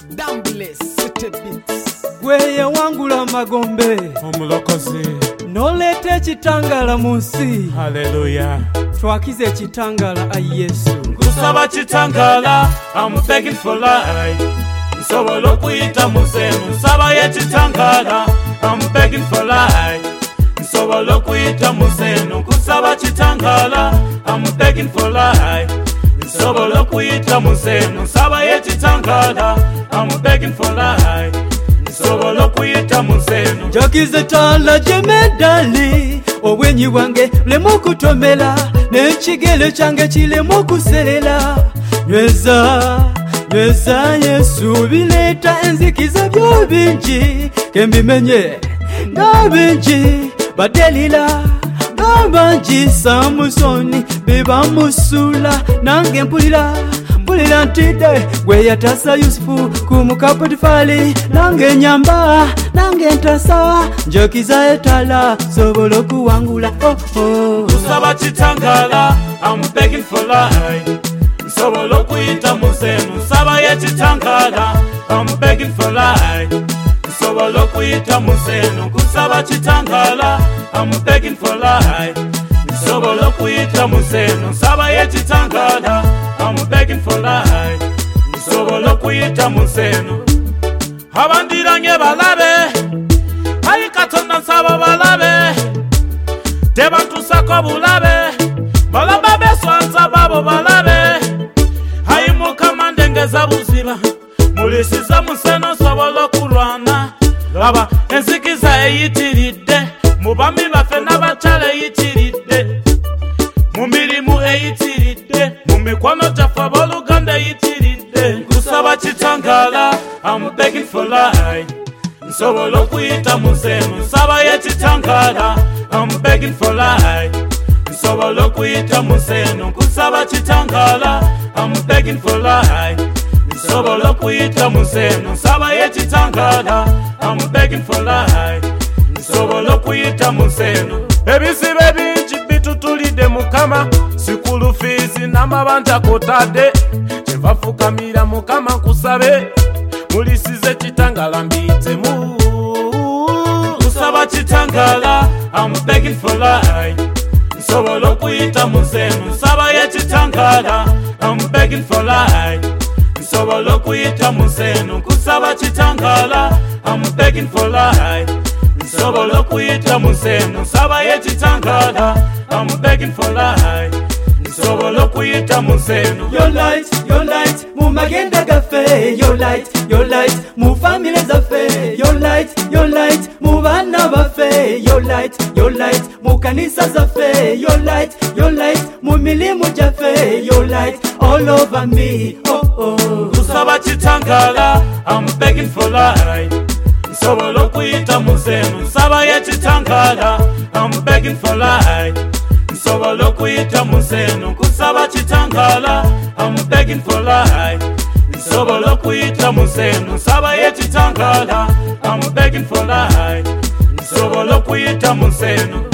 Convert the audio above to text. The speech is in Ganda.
Dambless City Beats. Gweye wangula magombe omulokozi nolete chitangala munsi. Hallelujah. Twakize chitangala a Yesu. Kusaba chitangala, I'm begging for life. Nsobola okuyita musemu nsaba ye chitangala, I'm begging for life. Nsobola okuyita musenu kusaba chitangala, I'm begging for life. Nsobola okuyita musenu nsaba ye chitangala, I'm begging for life. Nsobola okuyita musenu Jakize tala jemedali obwenyi bwange lemu kutomela n'ekigele kyange kilemu kuselela. Nyweza Yesu bileeta enzikiza byo bingi kembimenye nga bingi Badelila nga bangi Samusoni bebamusula nange mpulira ntide gwe yatasa Yusufu ku muka Potifali nange nyamba nange ntasa njokiza etala sobola okuwangula. Kusaba chitangala, I'm begging for life. Nsobola okuyita musenu nsaba ye chitangala, I'm begging for life. Nsobola okuyita musenu kusaba chitangala, I'm begging for life. Nsobola okuyita musenu nsaba ye chitangala, I'm begging for life. Nsobola okuyita musenu abandiranye balabe ayi Katonda nsaba balabe tebantusako bulabe balabe beswanza babo balabe ayi Mukama ndengeza buziba mulisiza museno nsobola okulwana laba enzikiza eyitiridde mu bami baffe n'abakyala eyitiridde mu mirimu eyitiridde mu mikono gyaffe abooluganda eyitiridde. Kusaba chitangala, I'm begging for life. Nsobola okuyita musenu nsaba ye chitangala, I'm begging for life. Nsobola okuyita musenu kusaba chitangala, I'm begging for life. Nsobola okuyita musenu nsaba ye chitangala, I'm begging for life. Nsobola okuyita musenu ebisibe bingi bitutulidde Mukama sikulu fiizi n'amabanja kotadde kyebafukamira Mukama nkusabe mulisize chitangala mbiyitemu. Kusaba chitangala, I'm begging for life. Nsobola okuyita musenu nsaba ye chitangala, I'm begging for life. Nsobola okuyita musenu kusaba chitangala, I'm begging for life. Nsobola okuyita musenu nsaba ye chitangala, I'm begging for life. Nsobola okuyita musenu Your light, mu magenda gaffe. Your light, mu family zaffe. Your light, mu bana baffe. Your light, mu kanisa zaffe. Your light, mu milimu jaffe. Your light, all over me. Kusaba chitangala, I'm begging for life. Nsobola okuyita musenu nsaba ye chitangala, I'm begging for life. Nsobola okuyita musenu kusaba chitangala, I'm begging for life. Nsobola okuyita musenu nsaba ye chitangala, I'm begging for life. Nsobola okuyita musenu